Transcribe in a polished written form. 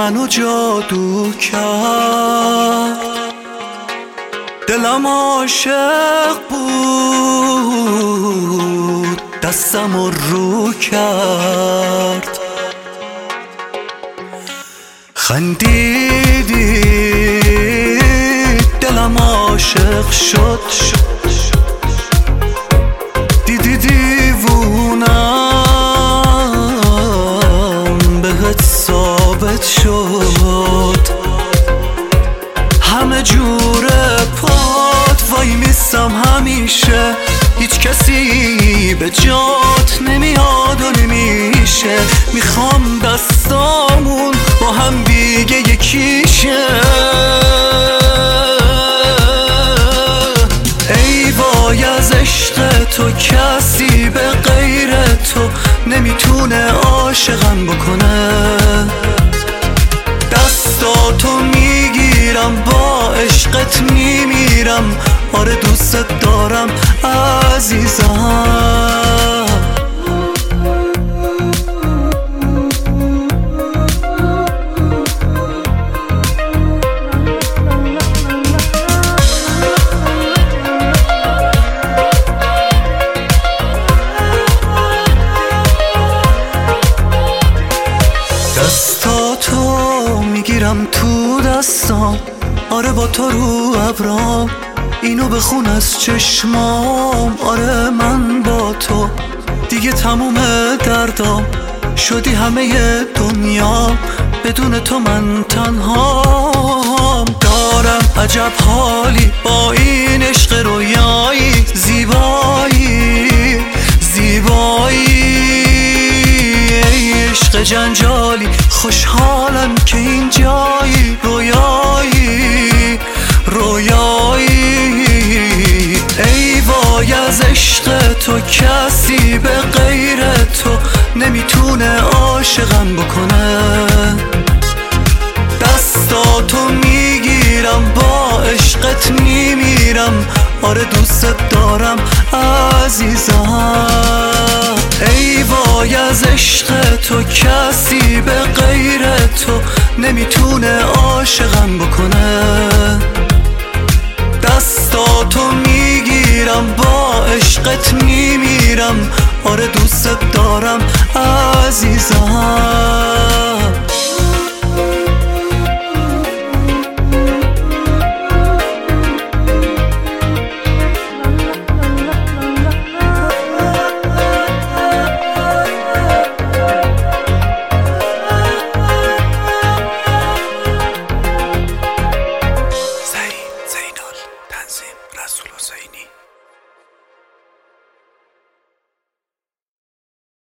منو جادو کرد، دلم عاشق بود دستم رو کرد. خندیدی دلم عاشق شد، دیدی دیوونم بهت ثابت شد. همه جوره پات وای میستم همیشه، هیچ کسی به جات نمیاد و نمیشه. میخوام دستامون با هم دیگه یکیشه. ای وای از عشق تو، کسی به غیر تو نمیتونه عاشقم بکنه. دستاتو میگیرم با عشقت میمیرم، آره دوست دارم عزیزم. دستاتو میگیرم تو دستام، آره با تو رو ابرام، اینو بخون از چشمام. آره من با تو دیگه تموم دردام، شدی همه دنیا، بدون تو من تنهام. دارم عجب حالی با این عشق رویایی، زیبایی زیبایی. ای عشق جنجالی خوشحالم که این جایی، رویایی رویایی. ای وای از عشق تو، کسی به غیر تو نمیتونه عاشقم بکنه. دستاتو میگیرم با عشقت میمیرم، آره دوست دارم عزیزم. ای وای از عشق تو، کسی به غیر تو نمیتونه عاشقم بکنه. دستاتو میگیرم با عشقت میمیرم، آره دوست دارم عزیزم.